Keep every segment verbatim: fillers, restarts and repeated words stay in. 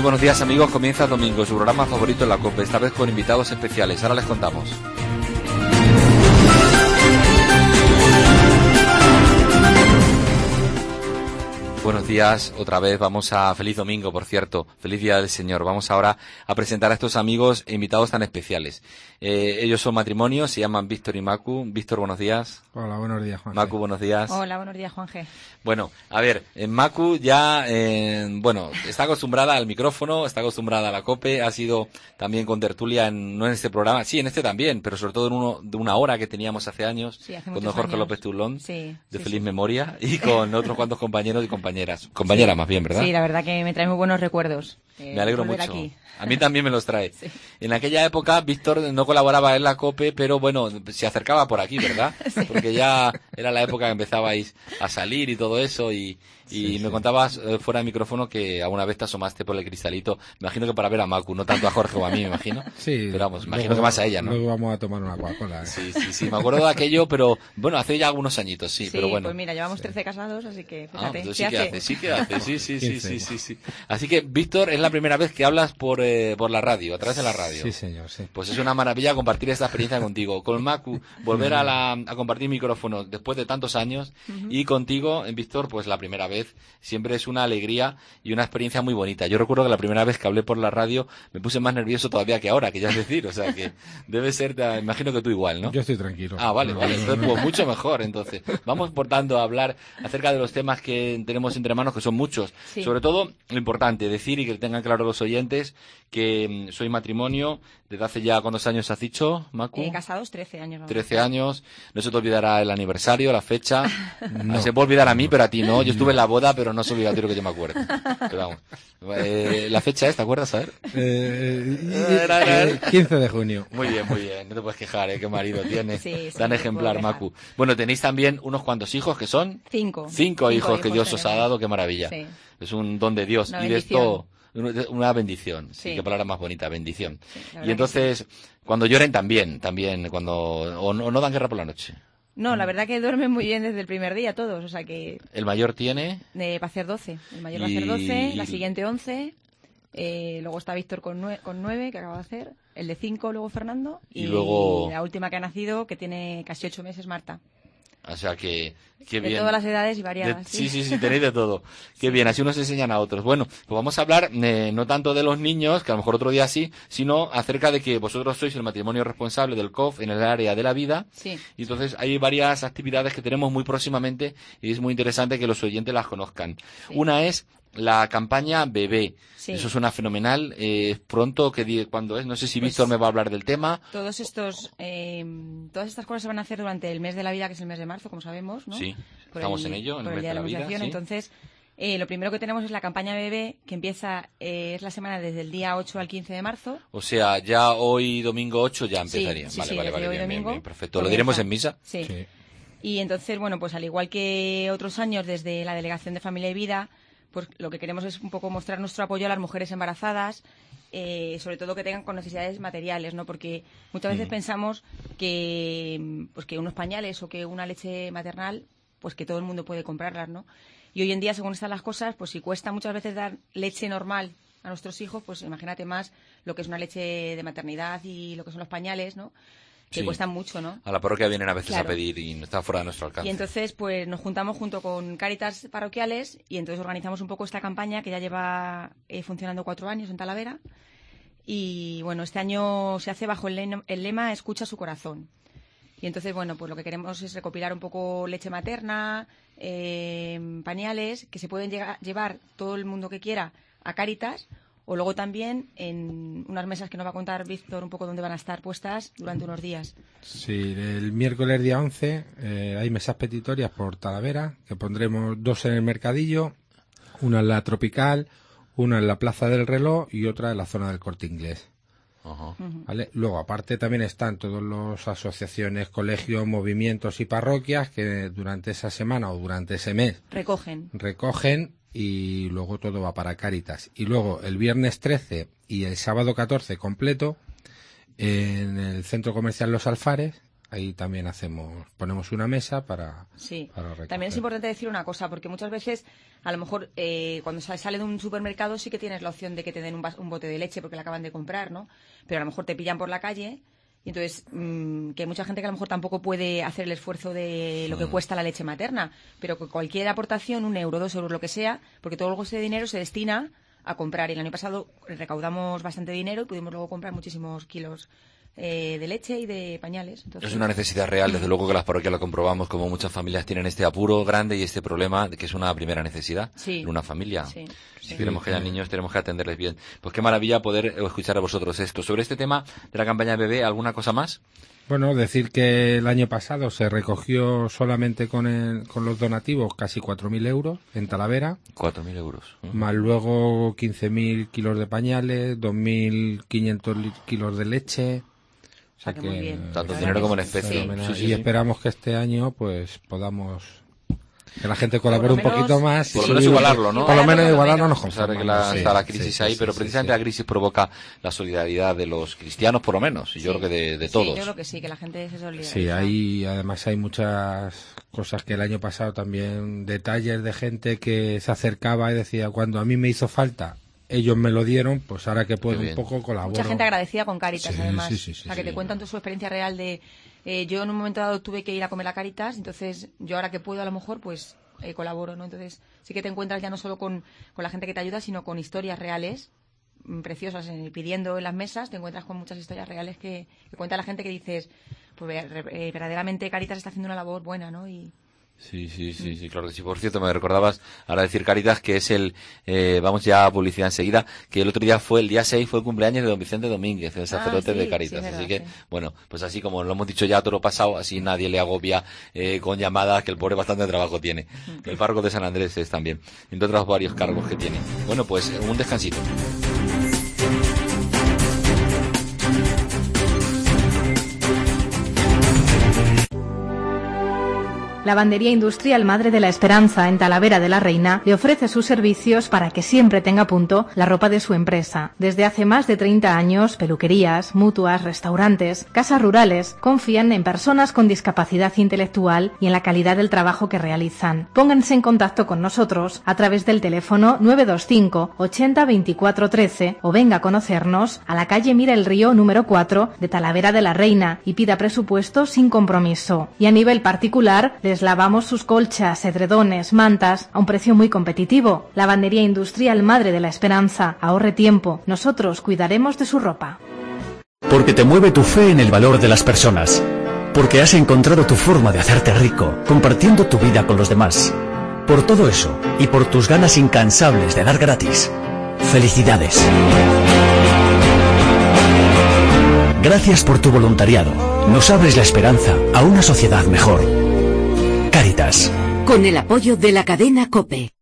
Muy buenos días, amigos. Comienza Domingo, su programa favorito en la COPE, esta vez con invitados especiales. Ahora les contamos. Buenos días, otra vez vamos a... Feliz domingo, por cierto, feliz día del Señor. Vamos ahora a presentar a estos amigos e invitados tan especiales. Eh, ellos son matrimonios, se llaman Víctor y Macu. Víctor, buenos días. Hola, buenos días, Juan. Macu, buenos días. Hola, buenos días, Juan G. Bueno, a ver, eh, Macu ya, eh, bueno, está acostumbrada al micrófono, está acostumbrada a la COPE, ha sido también con tertulia, en, no en este programa, sí, en este también, pero sobre todo en uno de una hora que teníamos hace años, sí, hace con don Jorge años. López Tulón, sí, de sí, feliz sí. memoria, y con otros cuantos compañeros y compañeras. Compañera sí. más bien, ¿verdad? Sí, la verdad que me trae muy buenos recuerdos. Eh, Me alegro volver mucho. Aquí. A mí también me los trae. Sí. En aquella época, Víctor no colaboraba en la COPE, pero bueno, se acercaba por aquí, ¿verdad? Sí. Porque ya era la época que empezabais a salir y todo eso, y, y sí, me sí. contabas eh, fuera de micrófono que alguna vez te asomaste por el cristalito, me imagino que para ver a Macu, no tanto a Jorge o a mí, me imagino. Sí. Pero vamos, me imagino luego, que más a ella, ¿no? Luego vamos a tomar una Coca-Cola. ¿eh? Sí, sí, sí, me acuerdo de aquello, pero bueno, hace ya algunos añitos, sí, sí pero bueno. Pues mira, llevamos sí. trece casados, así que fíjate. Ah, pues sí, sí que hace. hace, sí que hace, sí, sí, sí, sí, sí, sí. Así que, Víctor, es la primera vez que hablas por, eh, por la radio, a través de la radio. Sí, señor, sí. Pues es una maravilla compartir esta experiencia contigo. Con Macu, volver a, la, a compartir micrófono después de tantos años, uh-huh. y contigo, Víctor, pues la primera vez. Siempre es una alegría y una experiencia muy bonita. Yo recuerdo que la primera vez que hablé por la radio me puse más nervioso todavía que ahora, que ya es decir, o sea que debe ser, te imagino que tú igual, ¿no? Yo estoy tranquilo. Ah, vale, vale, entonces pues mucho mejor, entonces. Vamos, por tanto, a hablar acerca de los temas que tenemos entre manos, que son muchos. Sí. Sobre todo, lo importante, decir y que tengan claro los oyentes que soy matrimonio desde hace ya, ¿cuántos años has dicho, Macu? Eh, casados trece años. trece años, no se te olvidará el aniversario, la fecha. No. Se puede olvidar a mí, pero a ti no. Yo estuve en la boda, pero no es obligatorio que yo me acuerde. Pero vamos. Eh, la fecha es, ¿te acuerdas? A ver. Eh, eh, quince de junio. Muy bien, muy bien. No te puedes quejar, ¿eh? Qué marido tienes. Sí, sí, tan ejemplar, Macu. Bueno, tenéis también unos cuantos hijos, que son... Cinco. Cinco, Cinco hijos, hijos que Dios tenemos. os ha dado, qué maravilla. Sí. Es un don de Dios. Una y de esto... Una bendición, sí. Sí, qué palabra más bonita, bendición. Sí, y entonces, sí. cuando lloren también, también, cuando o no, o no dan guerra por la noche. No, la verdad que duermen muy bien desde el primer día todos, o sea que... ¿El mayor tiene? Eh, va a hacer doce, el mayor y... va a hacer doce, la siguiente once, eh, luego está Víctor con nueve, con nueve, que acaba de hacer, el de cinco, luego Fernando, y, y luego... la última que ha nacido, que tiene casi ocho meses, Marta. O sea que, qué de bien. De todas las edades y variadas. De, sí, sí, sí, tenéis de todo. Qué sí. bien, así unos enseñan a otros. Bueno, pues vamos a hablar eh, no tanto de los niños, que a lo mejor otro día sí, sino acerca de que vosotros sois el matrimonio responsable del C O F en el área de la vida. Sí. Y entonces hay varias actividades que tenemos muy próximamente y es muy interesante que los oyentes las conozcan. Sí. Una es la campaña Bebé. Sí. Eso suena fenomenal. Eh, pronto, que ¿cuándo es? No sé si pues Víctor me va a hablar del tema. Todos estos, eh, todas estas cosas se van a hacer durante el mes de la vida, que es el mes de marzo, como sabemos, ¿no? Sí, por estamos el, en ello, en por el mes el día de la, de la vida. ¿Sí? Entonces, eh, lo primero que tenemos es la campaña Bebé, que empieza, eh, es la semana desde el día ocho al quince de marzo. O sea, ya hoy, domingo ocho, ya empezaría. Sí, sí, vale, sí, vale, vale, hoy bien, domingo, bien, bien, perfecto. ¿Lo diremos en misa? Sí. sí. Y entonces, bueno, pues al igual que otros años desde la Delegación de Familia y Vida, pues lo que queremos es un poco mostrar nuestro apoyo a las mujeres embarazadas, eh, sobre todo que tengan con necesidades materiales, ¿no? Porque muchas veces mm. pensamos que, pues que unos pañales o que una leche maternal, pues que todo el mundo puede comprarlas, ¿no? Y hoy en día, según están las cosas, pues si cuesta muchas veces dar leche normal a nuestros hijos, pues imagínate más lo que es una leche de maternidad y lo que son los pañales, ¿no? Que sí. cuestan mucho, ¿no? A la parroquia vienen a veces claro. a pedir y no está fuera de nuestro alcance. Y entonces, pues nos juntamos junto con Cáritas parroquiales y entonces organizamos un poco esta campaña que ya lleva eh, funcionando cuatro años en Talavera. Y bueno, este año se hace bajo el, le- el lema Escucha su corazón. Y entonces, bueno, pues lo que queremos es recopilar un poco leche materna, eh, pañales, que se pueden llega- llevar todo el mundo que quiera a Cáritas. O luego también en unas mesas que nos va a contar Víctor un poco dónde van a estar puestas durante unos días. Sí, el miércoles día once eh, hay mesas petitorias por Talavera, que pondremos dos en el Mercadillo, una en la Tropical, una en la Plaza del Reloj y otra en la zona del Corte Inglés. Uh-huh. ¿Vale? Luego, aparte, también están todas las asociaciones, colegios, movimientos y parroquias que durante esa semana o durante ese mes recogen. recogen y luego todo va para Cáritas. Y luego el viernes trece y el sábado catorce completo en el Centro Comercial Los Alfares ahí también hacemos, ponemos una mesa para, sí. para recoger. También es importante decir una cosa, porque muchas veces, a lo mejor, eh, cuando sale de un supermercado sí que tienes la opción de que te den un, un bote de leche porque la acaban de comprar, ¿no? Pero a lo mejor te pillan por la calle. Y entonces, mmm, que hay mucha gente que a lo mejor tampoco puede hacer el esfuerzo de lo que cuesta la leche materna, pero que cualquier aportación, un euro, dos euros, lo que sea, porque todo ese dinero se destina a comprar. Y el año pasado recaudamos bastante dinero y pudimos luego comprar muchísimos kilos eh, de leche y de pañales. Entonces... Es una necesidad real, desde luego que las parroquias lo comprobamos, como muchas familias tienen este apuro grande y este problema, que es una primera necesidad sí. en una familia. Sí. Si Sí. queremos que haya niños, tenemos que atenderles bien. Pues qué maravilla poder escuchar a vosotros esto. Sobre este tema de la campaña bebé, ¿alguna cosa más? Bueno, decir que el año pasado se recogió solamente con, el, con los donativos casi cuatro mil euros en Talavera. cuatro mil euros. Uh-huh. Más luego quince mil kilos de pañales, dos mil quinientos kilos de leche. O sea que, que muy bien. Tanto dinero como en especie. Sí. Sí, sí, y sí. esperamos que este año pues podamos... que la gente colabore un poquito más. Por lo menos igualarlo, ¿no? Por lo menos igualarlo nos conformamos. conformamos. Que la, sí, está la crisis sí, ahí, sí, pero sí, precisamente sí, sí. la crisis provoca la solidaridad de los cristianos, por lo menos. Y yo sí. creo que de, de sí, todos. yo creo que sí, que la gente se solidariza. Sí, hay, además hay muchas cosas que el año pasado también, detalles de gente que se acercaba y decía, cuando a mí me hizo falta, ellos me lo dieron, pues ahora que puedo un poco colaboro. Mucha gente agradecida con Cáritas, sí, además. Sí, sí, sí, o sea, que sí. te cuentan toda su experiencia real de... Eh, yo en un momento dado tuve que ir a comer a Cáritas, entonces yo ahora que puedo a lo mejor, pues eh, colaboro, ¿no? Entonces sí que te encuentras ya no solo con, con la gente que te ayuda, sino con historias reales mm, preciosas, eh, pidiendo en las mesas, te encuentras con muchas historias reales que, que cuenta la gente que dices, pues eh, verdaderamente Cáritas está haciendo una labor buena, ¿no? Y... Sí, sí, sí, sí, claro que sí. Por cierto, me recordabas, ahora decir Cáritas, que es el, eh, vamos ya a publicidad enseguida, que el otro día fue, el día seis fue el cumpleaños de don Vicente Domínguez, el sacerdote ah, sí, de Cáritas. Sí, verdad, así que, sí. bueno, pues así como lo hemos dicho ya todo lo pasado, así nadie le agobia eh, con llamadas, que el pobre bastante trabajo tiene. El párroco de San Andrés es también, entre otros varios cargos que tiene. Bueno, pues un descansito. Lavandería Industrial Madre de la Esperanza en Talavera de la Reina le ofrece sus servicios para que siempre tenga a punto la ropa de su empresa. Desde hace más de treinta años, peluquerías, mutuas, restaurantes, casas rurales confían en personas con discapacidad intelectual y en la calidad del trabajo que realizan. Pónganse en contacto con nosotros a través del teléfono nueve dos cinco ochenta veinticuatro trece o venga a conocernos a la calle Mira el Río número cuatro de Talavera de la Reina y pida presupuesto sin compromiso. Y a nivel particular, les lavamos sus colchas, edredones, mantas a un precio muy competitivo. Lavandería Industrial Madre de la Esperanza. Ahorre tiempo. Nosotros cuidaremos de su ropa. Porque te mueve tu fe en el valor de las personas. Porque has encontrado tu forma de hacerte rico, compartiendo tu vida con los demás. Por todo eso, y por tus ganas incansables de dar gratis. ¡Felicidades! Gracias por tu voluntariado. Nos abres la esperanza a una sociedad mejor. Cáritas. Con el apoyo de la cadena COPE.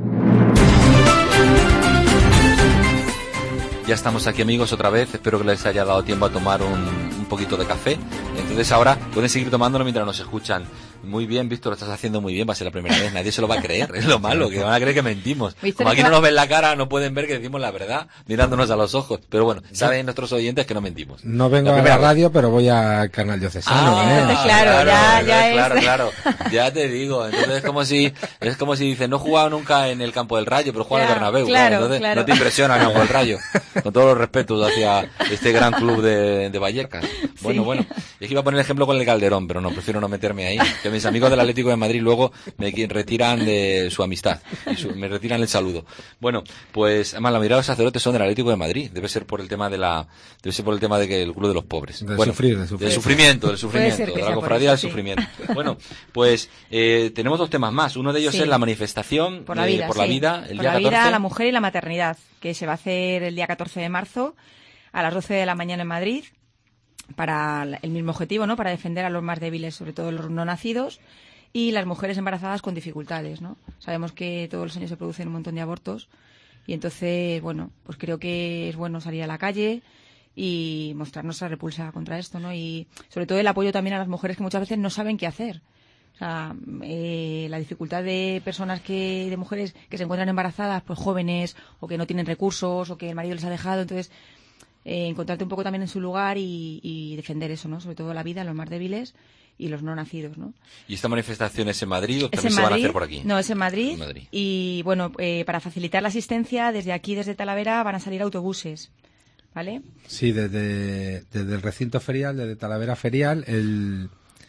Ya estamos aquí, amigos, otra vez. Espero que les haya dado tiempo a tomar un, un poquito de café. Entonces ahora pueden seguir tomándolo mientras nos escuchan. Muy bien, Víctor, lo estás haciendo muy bien. Va a ser la primera vez. Nadie se lo va a creer. Es lo malo, que van a creer que mentimos. Como aquí no nos ven la cara, no pueden ver que decimos la verdad mirándonos a los ojos. Pero bueno, saben nuestros oyentes que no mentimos. No vengo a la radio, pero voy al canal diocesano. Ah, ¿eh? claro, ya, ya claro, es. claro. Ya te digo. Entonces es como si, es como si dices, no he jugado nunca en el campo del Rayo, pero juega en el Bernabéu. Claro, Claro, entonces claro. no te impresiona el campo del Rayo. Con todos los respetos hacia este gran club de, de Vallecas. Bueno, Sí. bueno. Es que iba a poner el ejemplo con el Calderón, pero no, prefiero no meterme ahí. Que mis amigos del Atlético de Madrid luego me retiran de su amistad. Y su, me retiran el saludo. Bueno, pues además la mayoría de los sacerdotes son del Atlético de Madrid. Debe ser por el tema de la, debe ser por el tema de que el club de los pobres. De bueno, sufrir, de sufrir. Del sufrimiento, del Puede sufrimiento. ser que De la sea por cofradía eso, del sí. sufrimiento. Bueno, pues eh, tenemos dos temas más. Uno de ellos Sí. es la manifestación Por la eh, vida, por la sí. vida, el por día la vida, catorce. la mujer y la maternidad, que se va a hacer el día catorce de marzo a las doce de la mañana en Madrid, para el mismo objetivo, ¿no? Para defender a los más débiles, sobre todo los no nacidos, y las mujeres embarazadas con dificultades, ¿no? Sabemos que todos los años se producen un montón de abortos y entonces, bueno, pues creo que es bueno salir a la calle y mostrar nuestra repulsa contra esto, ¿no? Y sobre todo el apoyo también a las mujeres que muchas veces no saben qué hacer. O sea, eh, la dificultad de personas que, de mujeres que se encuentran embarazadas, pues jóvenes, o que no tienen recursos, o que el marido les ha dejado, entonces eh, encontrarte un poco también en su lugar y, y defender eso, ¿no? Sobre todo la vida, los más débiles y los no nacidos, ¿no? ¿Y esta manifestación es en Madrid o también en se Madrid, van a hacer por aquí? No, es en Madrid. En Madrid. Y bueno, eh, para facilitar la asistencia, desde aquí, desde Talavera, van a salir autobuses, ¿vale? Sí, desde, desde el recinto ferial, desde Talavera Ferial, el,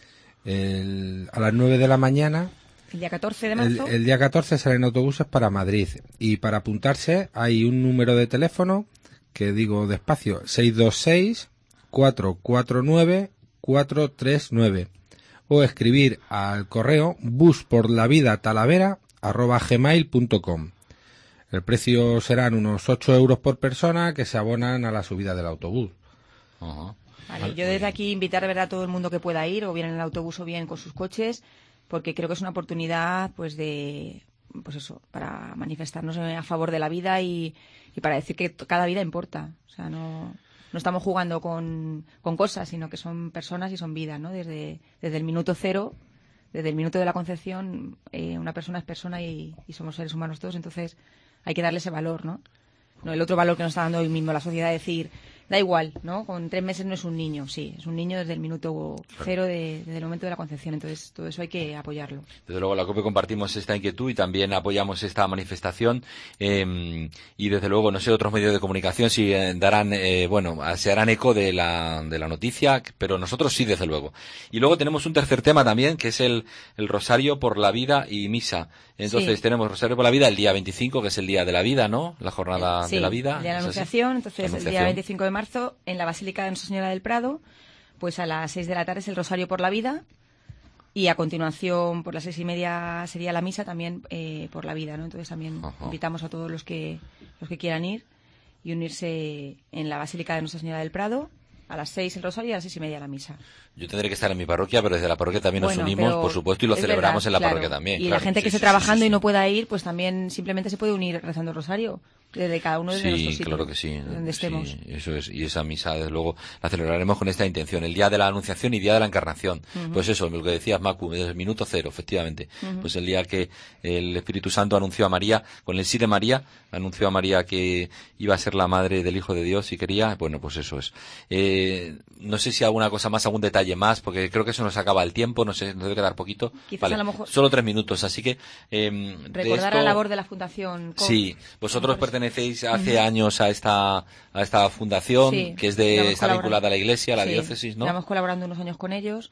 el, a las nueve de la mañana. El día catorce de El, marzo. el día catorce salen autobuses para Madrid. Y para apuntarse hay un número de teléfono, que digo despacio, seis dos seis, cuatro cuatro nueve, cuatro tres nueve. O escribir al correo busporlavidatalavera arroba gmail punto com. El precio serán unos ocho euros por persona que se abonan a la subida del autobús. Uh-huh. Vale, yo desde aquí invitar de verdad a todo el mundo que pueda ir, o bien en el autobús o bien con sus coches, porque creo que es una oportunidad, pues de, pues eso, para manifestarnos a favor de la vida y, y para decir que cada vida importa. O sea, no, no estamos jugando con, con cosas, sino que son personas y son vidas, ¿no? Desde, desde el minuto cero, desde el minuto de la concepción, eh, una persona es persona y, y somos seres humanos todos, entonces hay que darle ese valor, ¿no? No el otro valor que nos está dando hoy mismo la sociedad, decir, da igual, ¿no? Con tres meses no es un niño, sí, es un niño desde el minuto cero, de, desde el momento de la concepción, entonces todo eso hay que apoyarlo. Desde luego, la COPE compartimos esta inquietud y también apoyamos esta manifestación eh, y desde luego, no sé, otros medios de comunicación si eh, darán, eh, bueno, se harán eco de la, de la noticia, pero nosotros sí, desde luego. Y luego tenemos un tercer tema también, que es el, el Rosario por la Vida y Misa. Entonces sí. tenemos Rosario por la Vida el día veinticinco, que es el Día de la Vida, ¿no? La jornada sí, de la vida. el Día de la ¿es así? Anunciación, entonces La Anunciación. el día veinticinco de marzo, en la Basílica de Nuestra Señora del Prado, pues a las seis de la tarde es el Rosario por la Vida y a continuación por las seis y media sería la misa también eh, por la vida, ¿no? Entonces también Ajá. invitamos a todos los que los que quieran ir y unirse en la Basílica de Nuestra Señora del Prado. A las seis el rosario y a las seis y media la misa. Yo tendré que estar en mi parroquia, pero desde la parroquia también nos Bueno, unimos, pero por supuesto, y lo es celebramos verdad, en la claro. parroquia también. Y claro. la gente Sí, que esté sí, trabajando sí, sí. y no pueda ir, pues también simplemente se puede unir rezando el rosario. Desde cada uno de Sí, nuestros sitios, claro que sí. donde estemos. Sí, eso es. Y esa misa, desde luego, la celebraremos con esta intención. El día de la Anunciación y día de la Encarnación. Uh-huh. Pues eso, lo que decías, Macu, desde el minuto cero, efectivamente. Uh-huh. Pues el día que el Espíritu Santo anunció a María, con el sí de María, anunció a María que iba a ser la madre del Hijo de Dios y quería, bueno, pues eso es. Eh, no sé si alguna cosa más, algún detalle más, porque creo que eso nos acaba el tiempo, no sé, nos debe quedar poquito. Quizás Vale, a lo mejor- solo tres minutos, así que... Eh, de Recordar esto- la labor de la Fundación C O P. Sí, vosotros Mejores. pertenecéis hace años a esta a esta fundación Sí, que es de llevamos está colaborando. vinculada a la Iglesia, a la Sí, diócesis, ¿no? Llevamos colaborando unos años con ellos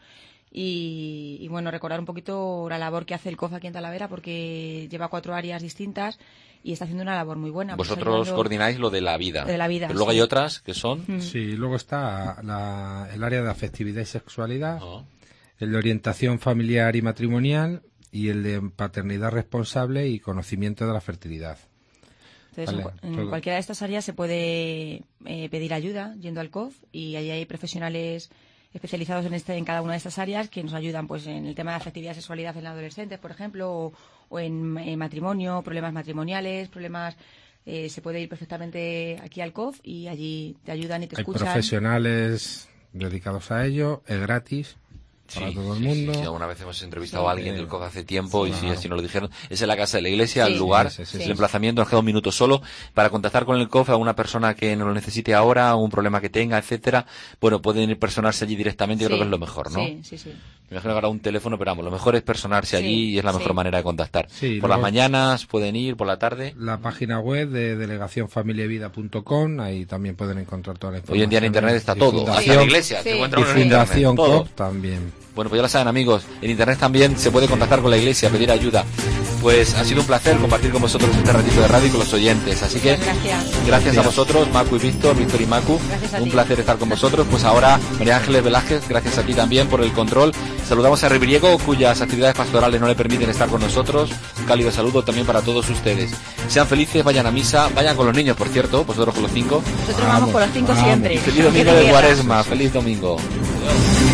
y, y, bueno, recordar un poquito la labor que hace el C O F aquí en Talavera porque lleva cuatro áreas distintas y está haciendo una labor muy buena. pues Vosotros ayudando- coordináis lo de la vida. De la vida, Pero luego sí. hay otras que son... Mm. Sí, luego está la- el área de afectividad y sexualidad, Oh. el de orientación familiar y matrimonial y el de paternidad responsable y conocimiento de la fertilidad. Entonces, Vale, en, en todo. cualquiera de estas áreas se puede eh, pedir ayuda yendo al C O F y allí hay profesionales especializados en este en cada una de estas áreas que nos ayudan pues en el tema de afectividad y sexualidad en adolescentes, por ejemplo, o, o en, en matrimonio, problemas matrimoniales, problemas... Eh, se puede ir perfectamente aquí al C O F y allí te ayudan y te Hay escuchan. profesionales dedicados a ello, es gratis para Sí, todo el sí, sí, mundo. sí, alguna vez hemos entrevistado Sí. a alguien del C O F hace tiempo Sí, y si claro. así nos lo dijeron. Es en la casa de la iglesia, Sí. el lugar, Sí, sí, sí, el sí. emplazamiento. Nos queda un minuto solo para contactar con el C O F a una persona que no lo necesite ahora, un problema que tenga, etcétera. Bueno, pueden ir personarse allí directamente, yo creo Sí. que es lo mejor, ¿no? Sí, sí, sí. Me imagino que habrá un teléfono, pero vamos, lo mejor es personarse Sí, allí y es la sí. mejor manera de contactar. Sí, por las luego- mañanas pueden ir, por la tarde. La página web de delegación familia y vida punto com, ahí también pueden encontrar toda la información. Hoy en día en internet está Y todo, hasta Fundación, la iglesia, Sí. se y encuentra uno en internet, Fundación todo. C O P también. Bueno, pues ya lo saben, amigos, en internet también se puede contactar con la iglesia, pedir ayuda. Pues ha sido un placer compartir con vosotros este ratito de radio y con los oyentes. Así que Muchas gracias. gracias a vosotros, Macu y Víctor, Víctor y Macu. Gracias a Un ti. placer estar con vosotros. Pues ahora, María Ángeles Velázquez, gracias a ti también por el control. Saludamos a Ribriego, cuyas actividades pastorales no le permiten estar con nosotros. Un cálido saludo también para todos ustedes. Sean felices, vayan a misa, vayan con los niños, por cierto, vosotros con los cinco. Nosotros vamos, Vamos, con los cinco vamos. siempre. Feliz domingo Aunque de te Cuaresma, feliz domingo. Adiós.